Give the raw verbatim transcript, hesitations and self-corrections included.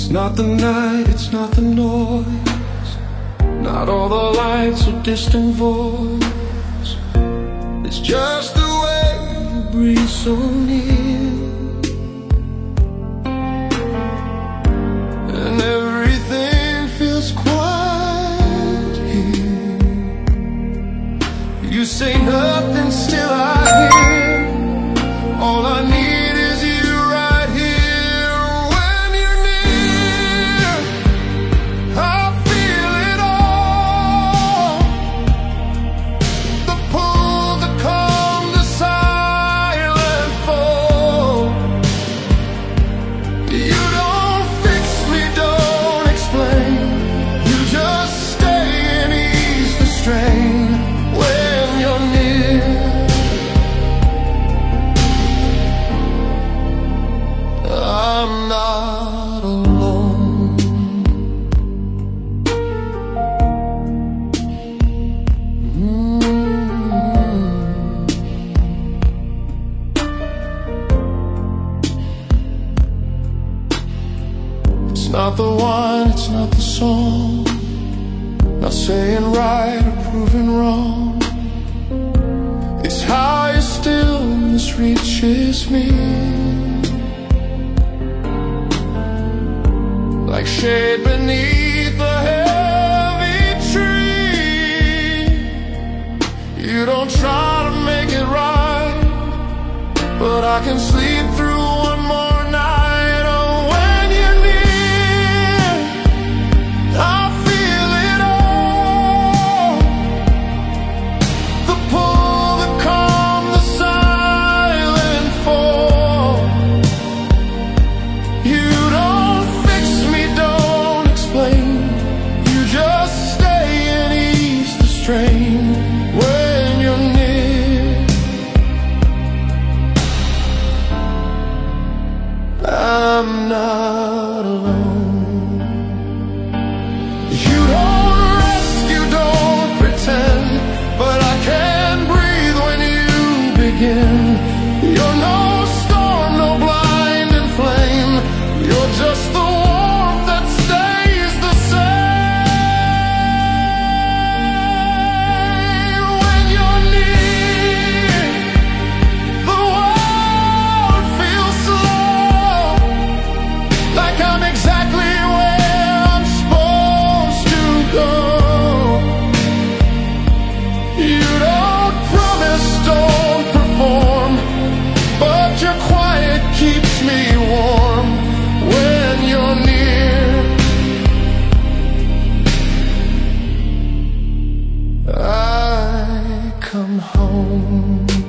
It's not the night, it's not the noise, not all the lights or distant voice. It's just the way you breathe so near, and everything feels quiet here. You say nothing, still I hear. All I need is you right here. When you're near, I feel it all. The pull, the calm, the silent fall. You don't fix me, don't explain. You just stay and ease the strain. When you're near, I'm not alone. Mm-hmm. It's not the wine, it's not the song, not saying right or proving wrong. It's how your stillness reaches me, like shade beneath a heavy tree. You don't try to make it right, but I can sleep through one more night. Oh, when you're near, I feel it all. The pull, the calm, the silent fall. You don't fix me, don't explain. You just stay and ease the strain. When you're near, I'm not alone. You don't rescue, don't pretend, but I can breathe when you begin. You're no storm, no blinding flame. You're just the warmth that stays the same. When you're near, the world feels slow, like I'm exactly where I'm supposed to go. You don't promise, don't perform, but your quiet keeps me warm. When you're near, I come home.